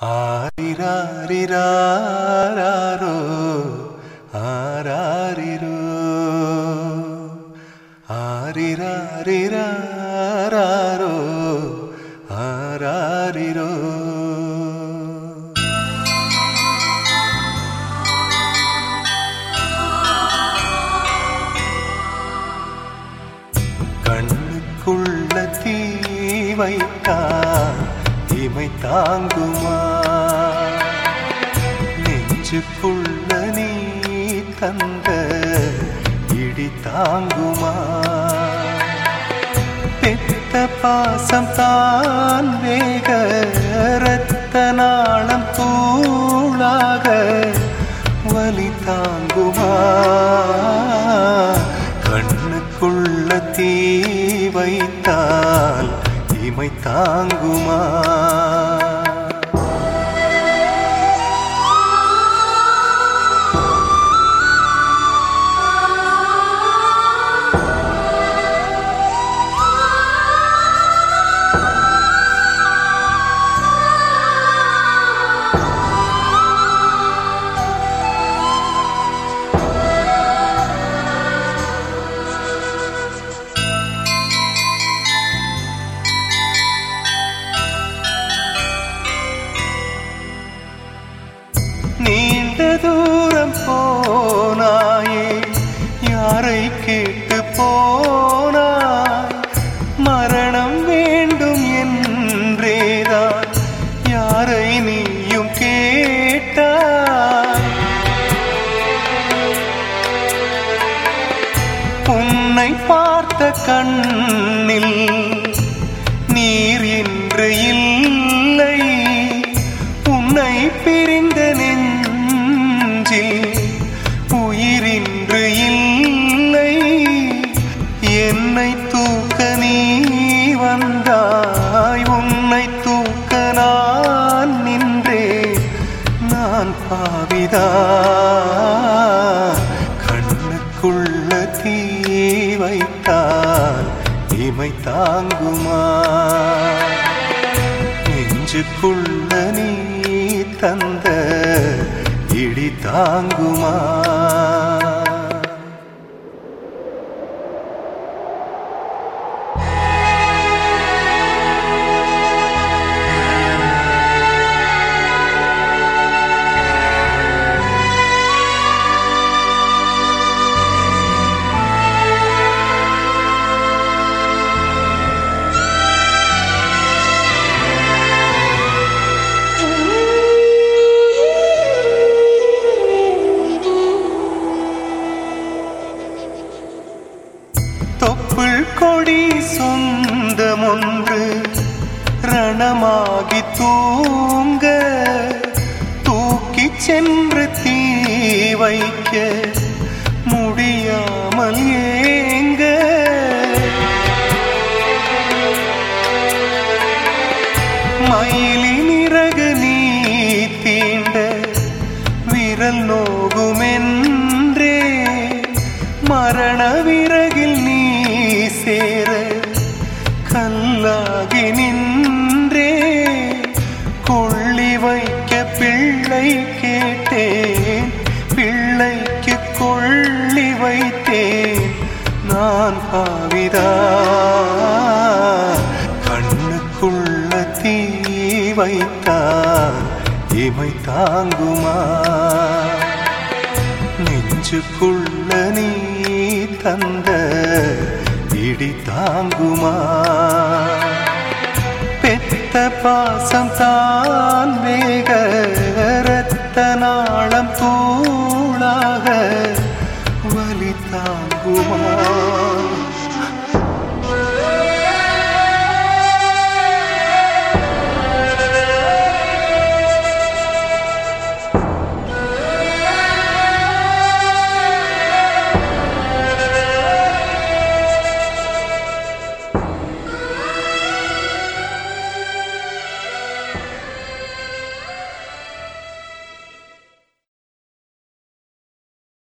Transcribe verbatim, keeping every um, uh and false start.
ஆரிராரிராரோ ஆராரிரோ ஆரிராரிராரோ ஆராரிரோ. கண்ணுக்குள்ள தீ வைத்தான் இமை தாங்குமா, நெஞ்சுக்குள்ள நீ தந்த இடி தாங்குமா, பெத்த பாசம் தான் வேக ரத்த நாளம் தூளாக வலி தாங்குமா, கண்ணுக்குள்ள தீ வைத்தால் இமை தாங்குமா. நீண்ட தூரம் போனாயே யாரை கேட்டு போனாய், மரணம் வேண்டும் என்றேதான் யாரை நீயும் கேட்டாய், உன்னை பார்த்த கண்ணில் நீர் என்று இல்லை, உன்னை பிரிந்த உயிரின்று இல்லை, என்னை தூக்க நீ வந்தாய், உன்னை தூக்க நான் நின்றேன், நான் பாவிதான். கண்ணுக்குள்ள தீ வைத்தால் இமை தாங்குமா, நெஞ்சுக்குள்ள நீ தந்த இடி தாங்குமா. தொப்புள் கொடி சொந்தமொன்று ரணமாகி தூங்க, தூக்கி சென்று தீ வைக்க முடியாமல் ஏங்க, மயிலின் இறகு நீ தீண்ட விரல் நோகுமென்றே, மரண விறகில் நீ சேர கல்லாகி நின்றே, கொள்ளி வைக்க பிள்ளை கேட்டேன், பிள்ளைக்கு கொள்ளி வைத்தேன், நான் பாவிதான். கண்ணுக்குள்ள தீ வைத்தான் இமை தாங்குமா, நெஞ்சுக்குள்ள நீ தந்த இடி தாங்குமா, பெத்த பாசம் தான் வேக ரத்த